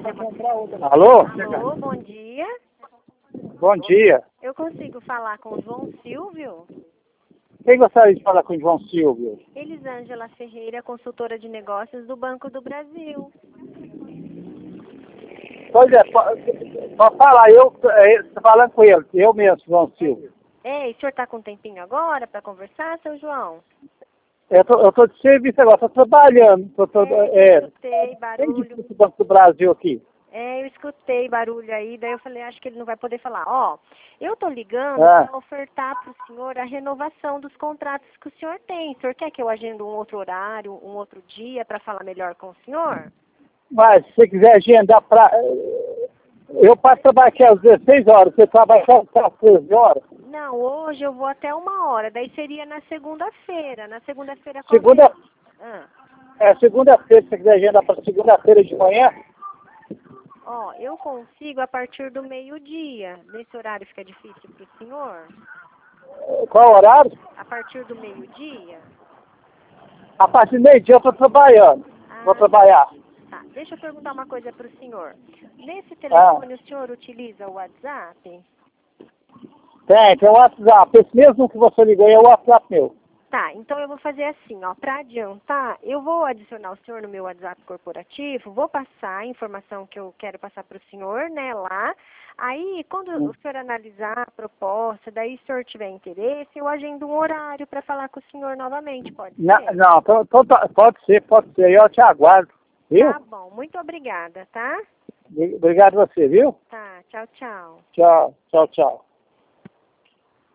Alô? Alô, bom dia. Bom dia. Eu consigo falar com o João Silvio? Quem gostaria de falar com o João Silvio? Elisângela Ferreira, consultora de negócios do Banco do Brasil. Pois é, pode falar, eu estou falando com ele, eu mesmo, João Silvio. Ei, o senhor está com um tempinho agora para conversar, seu João? Eu tô de serviço agora, estou trabalhando. Eu escutei Tem barulho. difícil o Banco do Brasil aqui. Eu escutei barulho aí, daí eu falei, acho que ele não vai poder falar. Ó, eu tô ligando Ah. para ofertar para o senhor a renovação dos contratos que o senhor tem. O senhor quer que eu agende um outro horário, um outro dia para falar melhor com o senhor? Mas se você quiser agendar para... Eu passo trabalhar aqui às 16 horas, você trabalha até às 13 horas. Não, hoje eu vou até 1 hora, daí seria na segunda-feira. Na segunda-feira... Segunda-feira, se você quiser agendar para segunda-feira de manhã. Ó, eu consigo a partir do meio-dia. Nesse horário fica difícil para o senhor? Qual horário? A partir do meio-dia? A partir do meio-dia eu estou trabalhando. Vou trabalhar. Tá, deixa eu perguntar uma coisa para o senhor. Nesse telefone o senhor utiliza o WhatsApp? Tem o WhatsApp. Esse mesmo que você ligou é o WhatsApp meu. Tá, então eu vou fazer assim, ó, para adiantar, eu vou adicionar o senhor no meu WhatsApp corporativo, vou passar a informação que eu quero passar para o senhor, né, lá. Aí, quando o senhor analisar a proposta, daí se o senhor tiver interesse, eu agendo um horário para falar com o senhor novamente, pode ser? Não, pode ser. Eu te aguardo, viu? Tá bom, muito obrigada, tá? Obrigado a você, viu? Tá, tchau, tchau. Tchau.